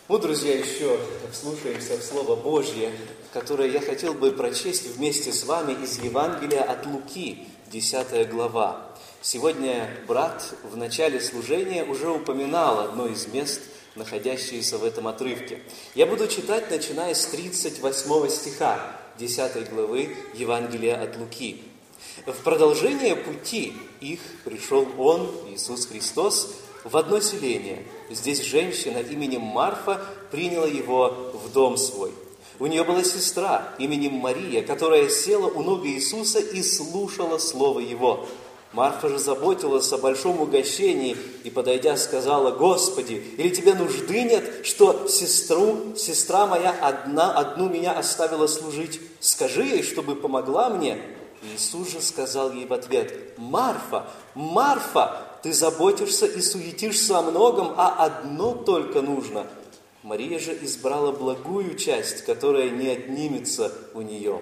Ну, друзья, еще вслушаемся в Слово Божье, которое я хотел бы прочесть вместе с вами из Евангелия от Луки, 10 глава. Сегодня брат в начале служения уже упоминал одно из мест, находящееся в этом отрывке. Я буду читать, начиная с 38 стиха 10 главы Евангелия от Луки. В продолжение пути их пришел Он, Иисус Христос, в одно селение. Здесь женщина именем Марфа приняла Его в дом свой. У нее была сестра именем Мария, которая села у ног Иисуса и слушала слово Его. Марфа же заботилась о большом угощении и, подойдя, сказала: «Господи, или тебе нужды нет, что сестра моя одну меня оставила служить? Скажи ей, чтобы помогла мне». Иисус же сказал ей в ответ: «Марфа, Марфа, ты заботишься и суетишься о многом, а одно только нужно». Мария же избрала благую часть, которая не отнимется у нее.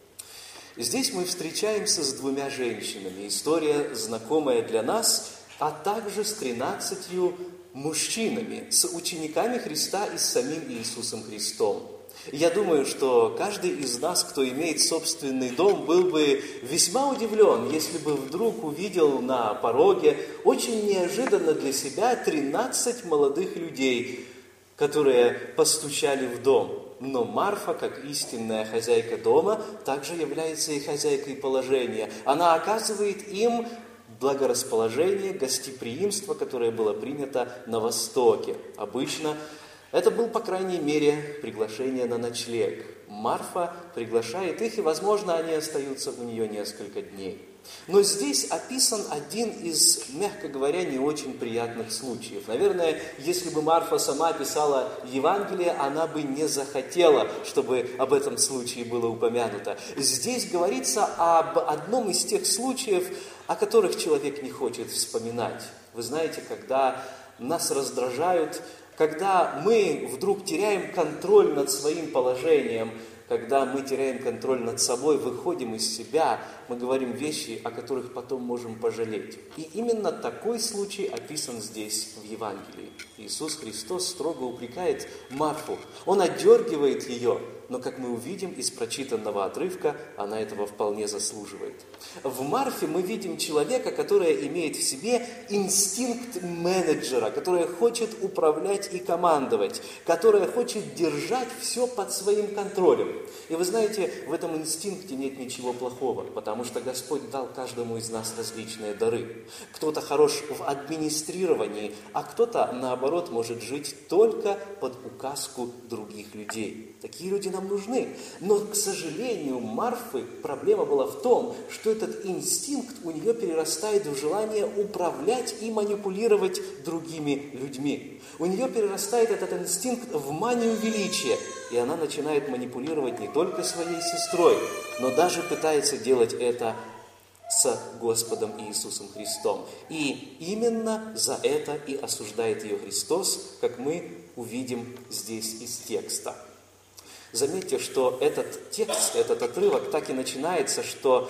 Здесь мы встречаемся с двумя женщинами. История знакомая для нас, а также с 13 мужчинами, с учениками Христа и с самим Иисусом Христом. Я думаю, что каждый из нас, кто имеет собственный дом, был бы весьма удивлен, если бы вдруг увидел на пороге очень неожиданно для себя 13 молодых людей, которые постучали в дом. Но Марфа, как истинная хозяйка дома, также является и хозяйкой положения. Она оказывает им благорасположение, гостеприимство, которое было принято на Востоке. Обычно это было, по крайней мере, приглашение на ночлег. Марфа приглашает их, и, возможно, они остаются у нее несколько дней. Но здесь описан один из, мягко говоря, не очень приятных случаев. Наверное, если бы Марфа сама писала Евангелие, она бы не захотела, чтобы об этом случае было упомянуто. Здесь говорится об одном из тех случаев, о которых человек не хочет вспоминать. Вы знаете, когда нас раздражают, когда мы вдруг теряем контроль над своим положением, когда мы теряем контроль над собой, выходим из себя, мы говорим вещи, о которых потом можем пожалеть. И именно такой случай описан здесь в Евангелии. Иисус Христос строго упрекает Марфу. Он отдергивает ее, но, как мы увидим из прочитанного отрывка, она этого вполне заслуживает. В Марфе мы видим человека, который имеет в себе инстинкт менеджера, который хочет управлять и командовать, который хочет держать все под своим контролем. И вы знаете, в этом инстинкте нет ничего плохого, потому что Господь дал каждому из нас различные дары. Кто-то хорош в администрировании, а кто-то, наоборот, может жить только под указку других людей. Такие люди нам нужны. Но, к сожалению, Марфы проблема была в том, что этот инстинкт у нее перерастает в желание управлять и манипулировать другими людьми. У нее перерастает этот инстинкт в манию величия, и она начинает манипулировать не только своей сестрой, но даже пытается делать это с Господом Иисусом Христом. И именно за это и осуждает ее Христос, как мы увидим здесь из текста. Заметьте, что этот текст, этот отрывок так и начинается, что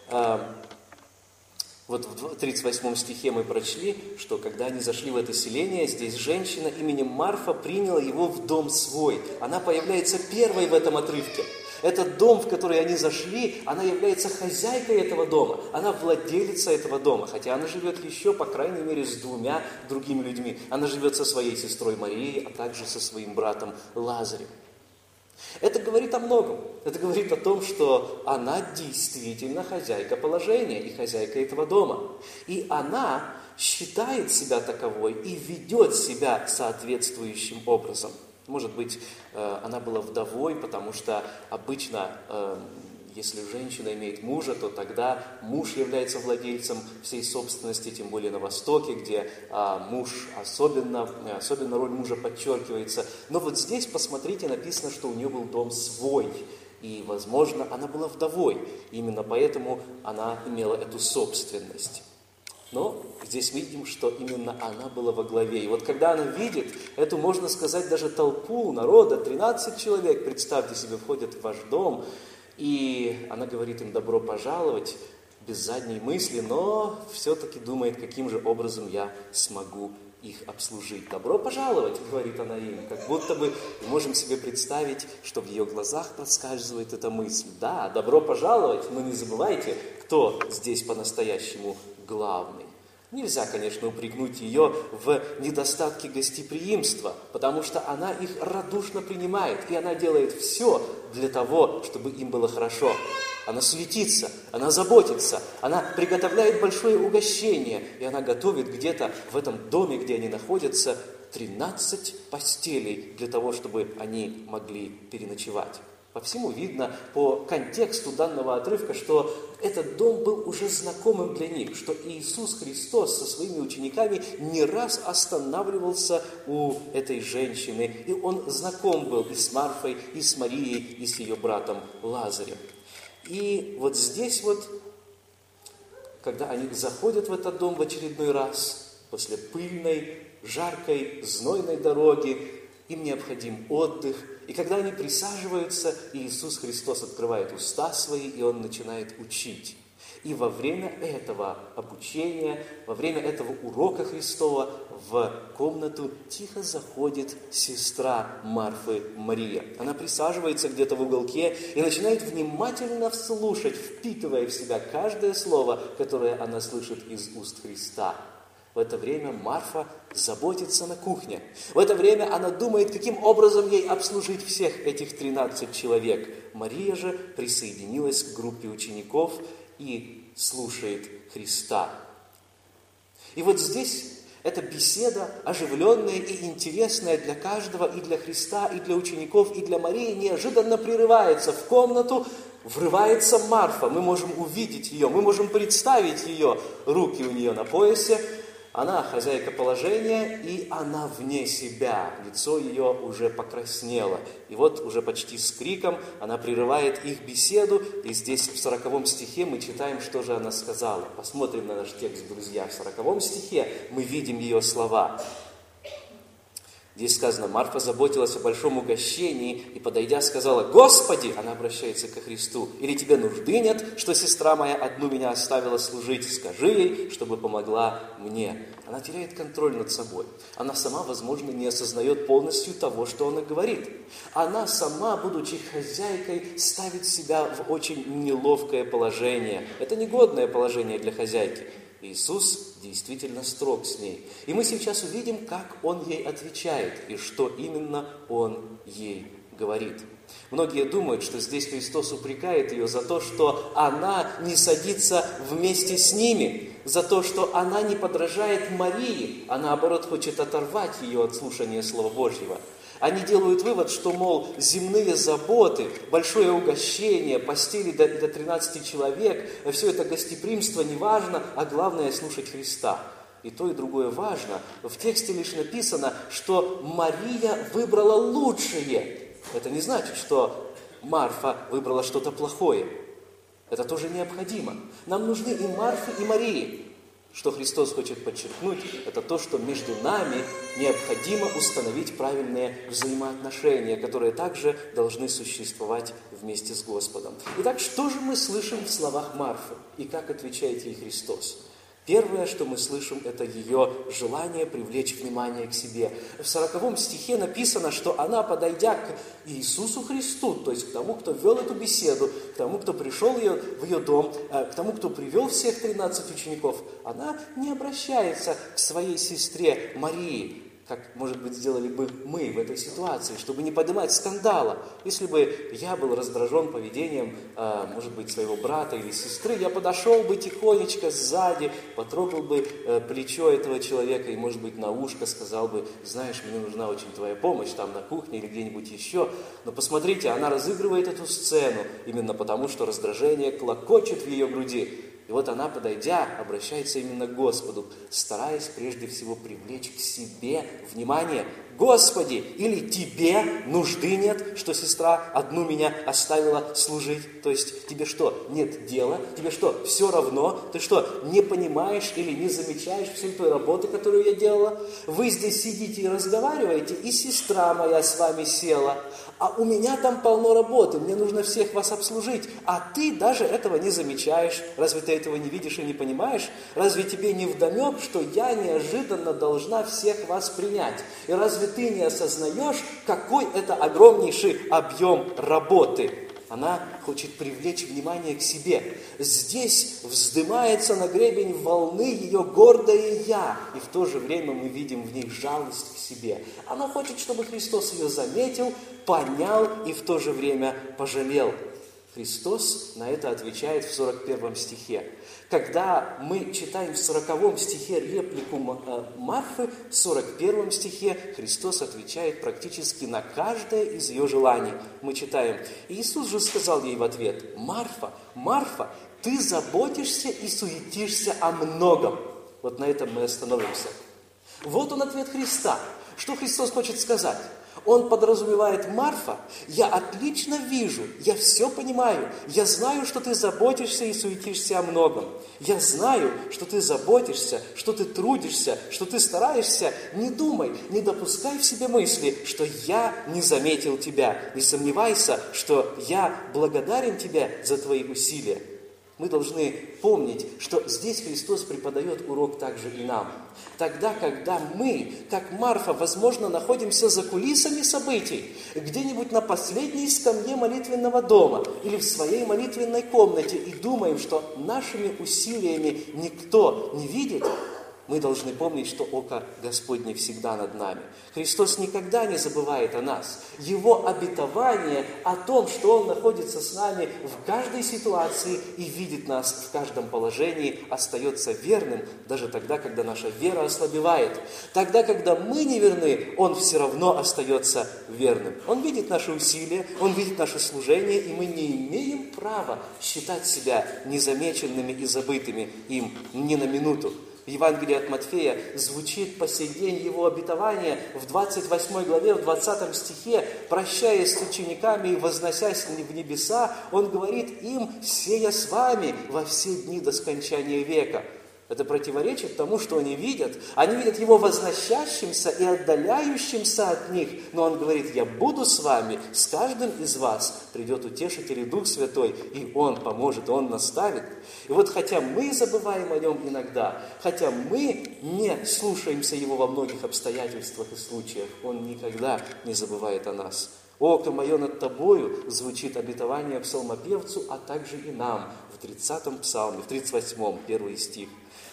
вот в 38 стихе мы прочли, что когда они зашли в это селение, здесь женщина именем Марфа приняла его в дом свой. Она появляется первой в этом отрывке. Этот дом, в который они зашли, она является хозяйкой этого дома. Она владелица этого дома, хотя она живет еще, по крайней мере, с двумя другими людьми. Она живет со своей сестрой Марией, а также со своим братом Лазарем. Это говорит о многом. Это говорит о том, что она действительно хозяйка положения и хозяйка этого дома. И она считает себя таковой и ведет себя соответствующим образом. Может быть, она была вдовой, потому что обычно, если женщина имеет мужа, то тогда муж является владельцем всей собственности, тем более на Востоке, где муж особенно роль мужа подчеркивается. Но вот здесь, посмотрите, написано, что у нее был дом свой. И, возможно, она была вдовой. Именно поэтому она имела эту собственность. Но здесь видим, что именно она была во главе. И вот когда она видит эту, можно сказать, даже толпу народа, 13 человек, представьте себе, входят в ваш дом, и она говорит им добро пожаловать, без задней мысли, но все-таки думает, каким же образом я смогу их обслужить. «Добро пожаловать», — говорит она им, как будто бы мы можем себе представить, что в ее глазах проскальзывает эта мысль. Да, добро пожаловать, но не забывайте, кто здесь по-настоящему главный. Нельзя, конечно, упрекнуть ее в недостатке гостеприимства, потому что она их радушно принимает, и она делает все для того, чтобы им было хорошо. Она суетится, она заботится, она приготовляет большое угощение, и она готовит где-то в этом доме, где они находятся, 13 постелей для того, чтобы они могли переночевать. По всему видно, по контексту данного отрывка, что этот дом был уже знакомым для них, что Иисус Христос со своими учениками не раз останавливался у этой женщины, и Он знаком был и с Марфой, и с Марией, и с ее братом Лазарем. И вот здесь вот, когда они заходят в этот дом в очередной раз, после пыльной, жаркой, знойной дороги, им необходим отдых. И когда они присаживаются, Иисус Христос открывает уста свои, и Он начинает учить. И во время этого обучения, во время этого урока Христова в комнату тихо заходит сестра Марфы Мария. Она присаживается где-то в уголке и начинает внимательно слушать, впитывая в себя каждое слово, которое она слышит из уст Христа. В это время Марфа заботится на кухне. В это время она думает, каким образом ей обслужить всех этих 13 человек. Мария же присоединилась к группе учеников и слушает Христа. И вот здесь эта беседа, оживленная и интересная для каждого, и для Христа, и для учеников, и для Марии, неожиданно прерывается. В комнату врывается Марфа. Мы можем увидеть ее, мы можем представить ее, руки у нее на поясе. Она хозяйка положения, и она вне себя. Лицо ее уже покраснело. И вот уже почти с криком она прерывает их беседу. И здесь в 40 стихе мы читаем, что же она сказала. Посмотрим на наш текст, друзья. В 40 стихе мы видим ее слова. Здесь сказано: Марфа заботилась о большом угощении и, подойдя, сказала: «Господи!» Она обращается ко Христу. «Или тебе нужды нет, что сестра моя одну меня оставила служить? Скажи ей, чтобы помогла мне». Она теряет контроль над собой. Она сама, возможно, не осознает полностью того, что она говорит. Она сама, будучи хозяйкой, ставит себя в очень неловкое положение. Это негодное положение для хозяйки. Иисус действительно строг с ней. И мы сейчас увидим, как Он ей отвечает и что именно Он ей говорит. Многие думают, что здесь Христос упрекает ее за то, что она не садится вместе с ними, за то, что она не подражает Марии, а наоборот хочет оторвать ее от слушания Слова Божьего. Они делают вывод, что, мол, земные заботы, большое угощение, постели до 13 человек, все это гостеприимство не важно, а главное слушать Христа. И то, и другое важно. В тексте лишь написано, что Мария выбрала лучшее. Это не значит, что Марфа выбрала что-то плохое. Это тоже необходимо. Нам нужны и Марфы, и Марии. Что Христос хочет подчеркнуть, это то, что между нами необходимо установить правильные взаимоотношения, которые также должны существовать вместе с Господом. Итак, что же мы слышим в словах Марфы и как отвечает ей Христос? Первое, что мы слышим, это ее желание привлечь внимание к себе. В 40 стихе написано, что она, подойдя к Иисусу Христу, то есть к тому, кто вел эту беседу, к тому, кто пришел в ее дом, к тому, кто привел всех 13 учеников, она не обращается к своей сестре Марии, как, может быть, сделали бы мы в этой ситуации, чтобы не поднимать скандала. Если бы я был раздражен поведением, может быть, своего брата или сестры, я подошел бы тихонечко сзади, потрогал бы плечо этого человека и, может быть, на ушко сказал бы: знаешь, мне нужна очень твоя помощь там на кухне или где-нибудь еще. Но посмотрите, она разыгрывает эту сцену именно потому, что раздражение клокочет в ее груди. И вот она, подойдя, обращается именно к Господу, стараясь прежде всего привлечь к себе внимание Господи, или тебе нужды нет, что сестра одну меня оставила служить? То есть тебе что, нет дела? Тебе что, все равно? Ты что, не понимаешь или не замечаешь всей той работы, которую я делала? Вы здесь сидите и разговариваете, и сестра моя с вами села, а у меня там полно работы, мне нужно всех вас обслужить, а ты даже этого не замечаешь. Разве ты этого не видишь и не понимаешь? Разве тебе не вдомек, что я неожиданно должна всех вас принять? И разве ты не осознаешь, какой это огромнейший объем работы? Она хочет привлечь внимание к себе. Здесь вздымается на гребень волны ее гордое «я», и в то же время мы видим в ней жалость к себе. Она хочет, чтобы Христос ее заметил, понял и в то же время пожалел. Христос на это отвечает в 41 стихе. Когда мы читаем в 40 стихе реплику Марфы, в 41 стихе Христос отвечает практически на каждое из ее желаний. Мы читаем: «Иисус же сказал ей в ответ: Марфа, Марфа, ты заботишься и суетишься о многом». Вот на этом мы остановимся. Вот он ответ Христа. Что Христос хочет сказать? Он подразумевает: Марфа, я отлично вижу, я все понимаю, я знаю, что ты заботишься и суетишься о многом. Я знаю, что ты заботишься, что ты трудишься, что ты стараешься. Не думай, не допускай в себе мысли, что я не заметил тебя. Не сомневайся, что я благодарен тебе за твои усилия. Мы должны помнить, что здесь Христос преподает урок также и нам. Тогда, когда мы, как Марфа, возможно, находимся за кулисами событий, где-нибудь на последней скамье молитвенного дома или в своей молитвенной комнате и думаем, что нашими усилиями никто не видит, мы должны помнить, что око Господне всегда над нами. Христос никогда не забывает о нас. Его обетование о том, что Он находится с нами в каждой ситуации и видит нас в каждом положении, остается верным даже тогда, когда наша вера ослабевает. Тогда, когда мы не верны, Он все равно остается верным. Он видит наши усилия, Он видит наше служение, и мы не имеем права считать себя незамеченными и забытыми им ни на минуту. В Евангелии от Матфея звучит по сей день его обетование в 28 главе, в 20 стихе, прощаясь с учениками и возносясь в небеса, он говорит им: «Сея с вами во все дни до скончания века». Это противоречит тому, что они видят. Они видят Его возносящимся и отдаляющимся от них. Но Он говорит: «Я буду с вами, с каждым из вас придет Утешитель и Дух Святой, и Он поможет, Он наставит». И вот хотя мы забываем о Нем иногда, хотя мы не слушаемся Его во многих обстоятельствах и случаях, Он никогда не забывает о нас. «Око мое над тобою» звучит обетование псалмопевцу, а также и нам в 30-м псалме, в 38-м, 1 стих.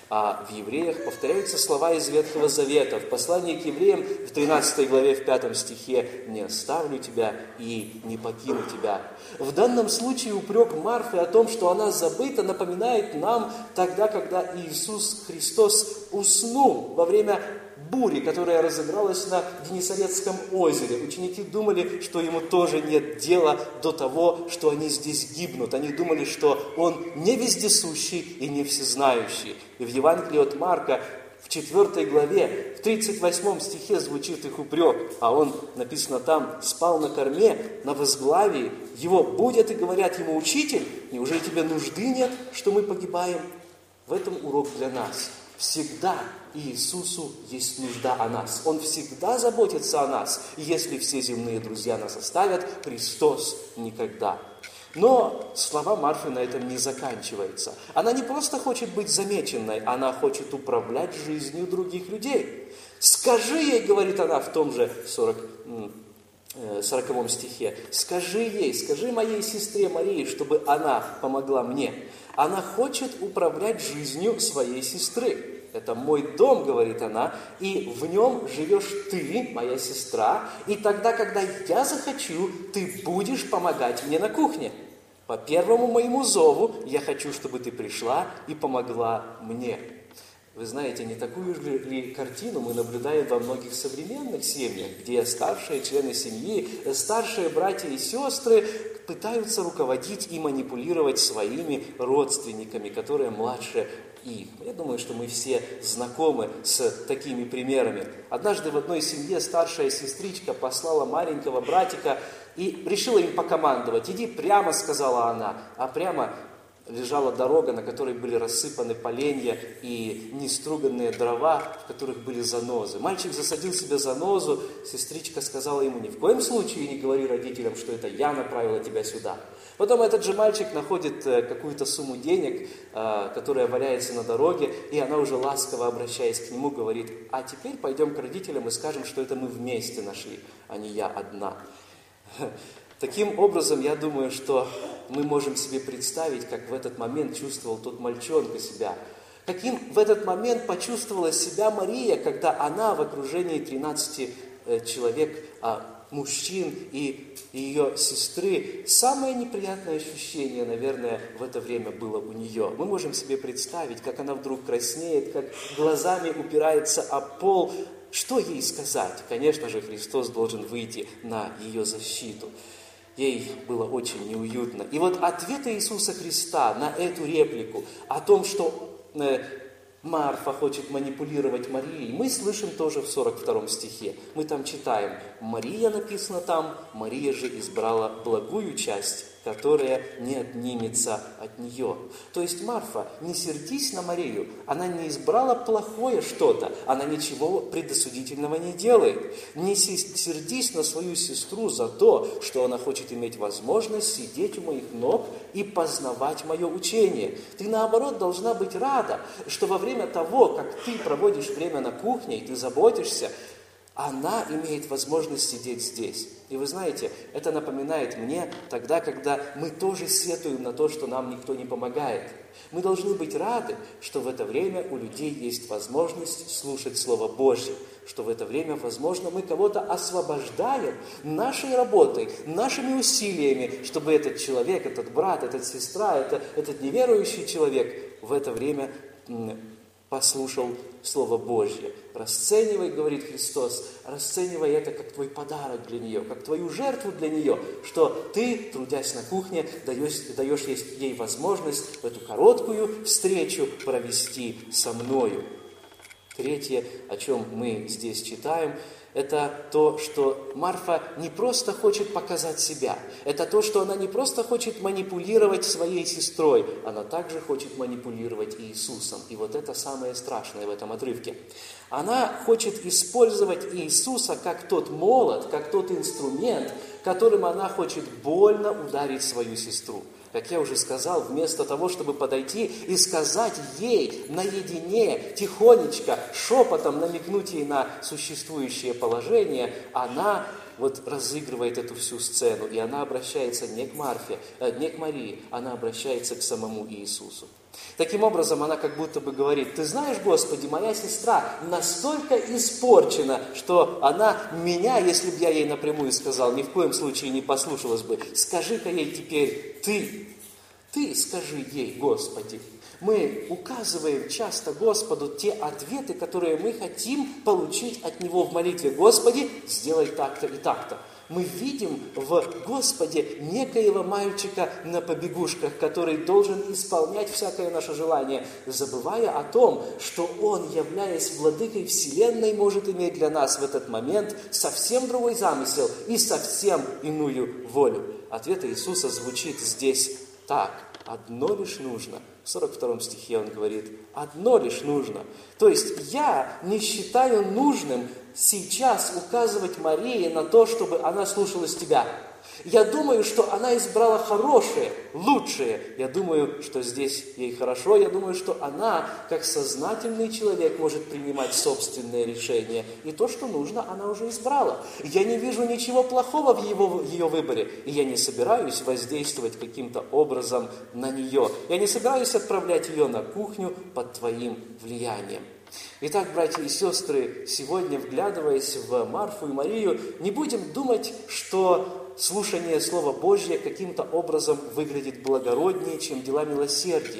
А в Евреях повторяются слова из Ветхого Завета. В послании к Евреям в 13 главе, в 5 стихе: «Не оставлю тебя и не покину тебя». В данном случае упрек Марфы о том, что она забыта, напоминает нам тогда, когда Иисус Христос уснул во время бури, которая разыгралась на Генесарецком озере. Ученики думали, что ему тоже нет дела до того, что они здесь гибнут. Они думали, что он не вездесущий и не всезнающий. И в Евангелии от Марка в 4 главе, в 38 стихе звучит их упрек, а он, написано там, спал на корме, на возглавии. Его будят и говорят ему: «Учитель, неужели тебе нужды нет, что мы погибаем?» В этом урок для нас. Всегда Иисусу есть нужда о нас. Он всегда заботится о нас. И если все земные друзья нас оставят, Христос никогда. Но слова Марфы на этом не заканчиваются. Она не просто хочет быть замеченной, она хочет управлять жизнью других людей. «Скажи ей», говорит она в том же 40 стихе, «скажи ей, скажи моей сестре Марии, чтобы она помогла мне». Она хочет управлять жизнью своей сестры. «Это мой дом», говорит она, «и в нем живешь ты, моя сестра, и тогда, когда я захочу, ты будешь помогать мне на кухне. По первому моему зову я хочу, чтобы ты пришла и помогла мне». Вы знаете, не такую ли картину мы наблюдаем во многих современных семьях, где старшие члены семьи, старшие братья и сестры пытаются руководить и манипулировать своими родственниками, которые младше их. Я думаю, что мы все знакомы с такими примерами. Однажды в одной семье старшая сестричка послала маленького братика и решила им покомандовать. «Иди прямо», — сказала она, а прямо лежала дорога, на которой были рассыпаны поленья и неструганные дрова, в которых были занозы. Мальчик засадил себе занозу, сестричка сказала ему: «Ни в коем случае не говори родителям, что это я направила тебя сюда». Потом этот же мальчик находит какую-то сумму денег, которая валяется на дороге, и она уже ласково, обращаясь к нему, говорит: «А теперь пойдем к родителям и скажем, что это мы вместе нашли, а не я одна». Таким образом, я думаю, что мы можем себе представить, как в этот момент чувствовал тот мальчонка себя. Каким в этот момент почувствовала себя Мария, когда она в окружении 13 человек, мужчин и ее сестры. Самое неприятное ощущение, наверное, в это время было у нее. Мы можем себе представить, как она вдруг краснеет, как глазами упирается о пол. Что ей сказать? Конечно же, Христос должен выйти на ее защиту. Ей было очень неуютно. И вот ответ Иисуса Христа на эту реплику о том, что Марфа хочет манипулировать Марией, мы слышим тоже в 42 стихе. Мы там читаем: «Мария», написано там, «Мария же избрала благую часть, которая не отнимется от нее». То есть, Марфа, не сердись на Марию, она не избрала плохое что-то, она ничего предосудительного не делает. Не сердись на свою сестру за то, что она хочет иметь возможность сидеть у моих ног и познавать мое учение. Ты, наоборот, должна быть рада, что во время того, как ты проводишь время на кухне и ты заботишься, она имеет возможность сидеть здесь. И вы знаете, это напоминает мне тогда, когда мы тоже сетуем на то, что нам никто не помогает. Мы должны быть рады, что в это время у людей есть возможность слушать Слово Божье, что в это время, возможно, мы кого-то освобождаем нашей работой, нашими усилиями, чтобы этот человек, этот брат, эта сестра, этот неверующий человек в это время послушал Слово Божье. Расценивай, говорит Христос, расценивай это как твой подарок для нее, как твою жертву для нее, что ты, трудясь на кухне, даешь ей возможность эту короткую встречу провести со мною. Третье, о чем мы здесь читаем, это то, что Марфа не просто хочет показать себя. Это то, что она не просто хочет манипулировать своей сестрой, она также хочет манипулировать Иисусом. И вот это самое страшное в этом отрывке. Она хочет использовать Иисуса как тот молот, как тот инструмент, которым она хочет больно ударить свою сестру. Как я уже сказал, вместо того, чтобы подойти и сказать ей наедине, тихонечко, шепотом намекнуть ей на существующее положение, она разыгрывает эту всю сцену, и она обращается не к Марии, она обращается к самому Иисусу. Таким образом, она как будто бы говорит: «Ты знаешь, Господи, моя сестра настолько испорчена, что она меня, если бы я ей напрямую сказал, ни в коем случае не послушалась бы. Скажи-ка ей теперь ты скажи ей, Господи». Мы указываем часто Господу те ответы, которые мы хотим получить от Него в молитве. «Господи, сделай так-то и так-то». Мы видим в Господе некоего мальчика на побегушках, который должен исполнять всякое наше желание, забывая о том, что Он, являясь владыкой Вселенной, может иметь для нас в этот момент совсем другой замысел и совсем иную волю. Ответ Иисуса звучит здесь так: «Одно лишь нужно». В 42 стихе Он говорит: «Одно лишь нужно». То есть я не считаю нужным сейчас указывать Марии на то, чтобы она слушалась тебя. Я думаю, что она избрала хорошее, лучшее. Я думаю, что здесь ей хорошо. Я думаю, что она, как сознательный человек, может принимать собственные решения. И то, что нужно, она уже избрала. Я не вижу ничего плохого в ее выборе. И я не собираюсь воздействовать каким-то образом на нее. Я не собираюсь отправлять ее на кухню под твоим влиянием. Итак, братья и сестры, сегодня, вглядываясь в Марфу и Марию, не будем думать, что слушание Слова Божьего каким-то образом выглядит благороднее, чем дела милосердия.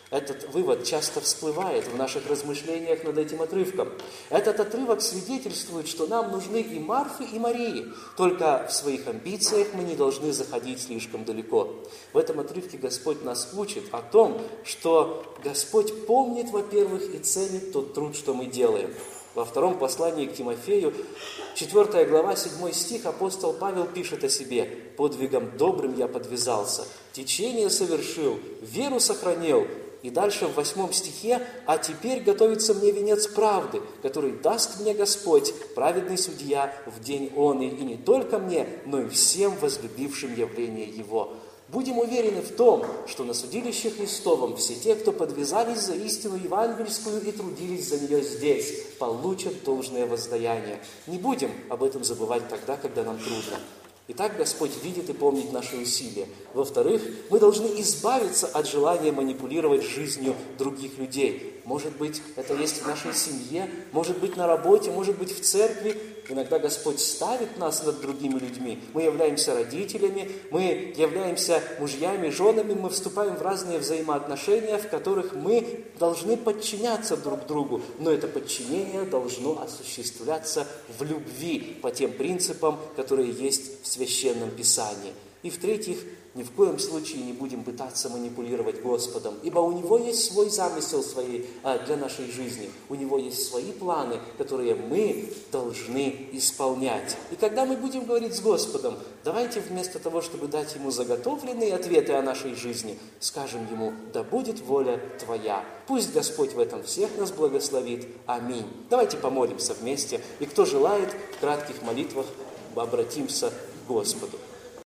Этот вывод часто всплывает в наших размышлениях над этим отрывком. Этот отрывок свидетельствует, что нам нужны и Марфы, и Марии. Только в своих амбициях мы не должны заходить слишком далеко. В этом отрывке Господь нас учит о том, что Господь помнит, во-первых, и ценит тот труд, что мы делаем. Во втором послании к Тимофею, 4 глава, 7 стих, апостол Павел пишет о себе: «Подвигом добрым я подвязался, течение совершил, веру сохранил». И дальше в 8 стихе: «А теперь готовится мне венец правды, который даст мне Господь, праведный судья, в день оный, и не только мне, но и всем возлюбившим явление Его». Будем уверены в том, что на судилище Христовом все те, кто подвязались за истину евангельскую и трудились за нее здесь, получат должное воздаяние. Не будем об этом забывать тогда, когда нам трудно. Итак, Господь видит и помнит наши усилия. Во-вторых, мы должны избавиться от желания манипулировать жизнью других людей. Может быть, это есть в нашей семье, может быть, на работе, может быть, в церкви. Иногда Господь ставит нас над другими людьми. Мы являемся родителями, мы являемся мужьями, женами, мы вступаем в разные взаимоотношения, в которых мы должны подчиняться друг другу. Но это подчинение должно осуществляться в любви по тем принципам, которые есть в Священном Писании. И в-третьих, ни в коем случае не будем пытаться манипулировать Господом, ибо у Него есть свой замысел для нашей жизни, у Него есть свои планы, которые мы должны исполнять. И когда мы будем говорить с Господом, давайте вместо того, чтобы дать Ему заготовленные ответы о нашей жизни, скажем Ему: «Да будет воля Твоя». Пусть Господь в этом всех нас благословит. Аминь. Давайте помолимся вместе, и кто желает, в кратких молитвах обратимся к Господу.